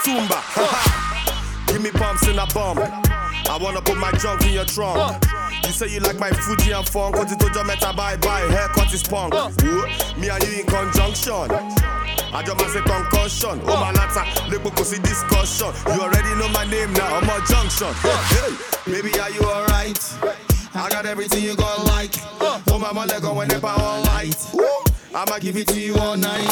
Tumba. Give me pumps in a bum. I wanna put my junk in your trunk. You say you like my Fuji and funk, cause you told your meta bye-bye, haircut is punk. Me and you in conjunction. I just must say concussion. Oh my lata, look we see discussion. You already know my name now, I'm a junction. Hey, baby, are you alright? I got everything you gon' like. Oh my leg on whenever all light. I'ma give it to you all night.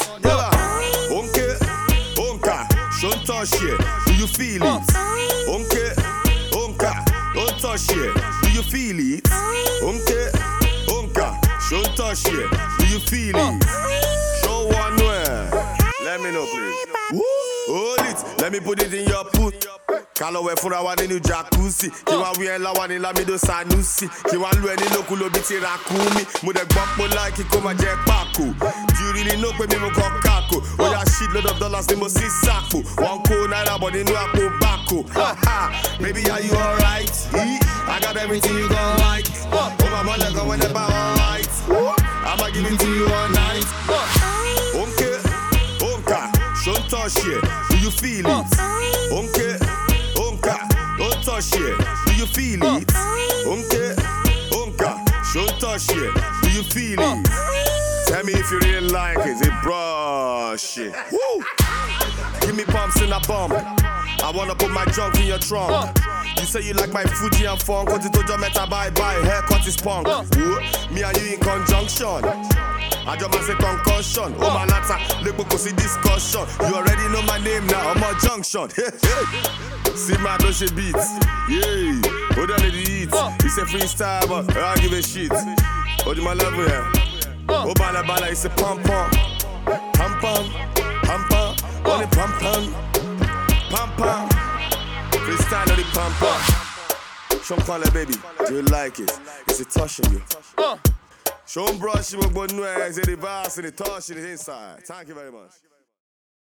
Onke, onka, don't touch it. Do you feel it? Onke, onka, don't touch it. Do you feel it? Onke, onka, don't touch it. Do you feel it? Show one way. Let me know, please. Hold it. Let me put it in your put. Kalowe fura wa nínú jacuzzi. Kí wá wí ẹ láwa ní Lamido Sanusi. Kí wá lu ẹni lókun lóbi ti Rakumi. Mo dẹ̀ gbọ́ pé láìkí kó máa jẹ pákó. Do you really know pé mi mo kọ́ kákò? Ó yá shitload of dollars ni mo sì sàpò. Wọ́n kó náírà bọ̀ nínú àpò bákò. Baby, are you alright? I got everything you gon' like. Oh my mother go whenever all right. I'ma give it to you all night. Okay, onka, don't touch it. Do you feel it? Okay. Don't touch it. Do you feel it? Onke, onka, don't touch it. Do you feel it? Tell me if you really like it. It brush it. Woo! Give me pumps in a bum. I wanna put my junk in your trunk. You say you like my Fuji and funk, cause you told your meta bye-bye, haircut is punk. Me and you in conjunction. I just must say concussion. Oh my lata, look we see discussion. You already know my name now, I'm a junction. See my Doche beats. Yeah, hold on to the heat. It's a freestyle, but I don't give a shit. Hold my level here. Oh bala bala, it's a pump pump. Pump pump, pump pump. On the pump pump. Pump pump. Freestyle on the pump pump. Show 'em call it baby, do you like it? Is it touching you? Show 'em brush him, but no, it's the reverse and the touch is inside. Thank you very much.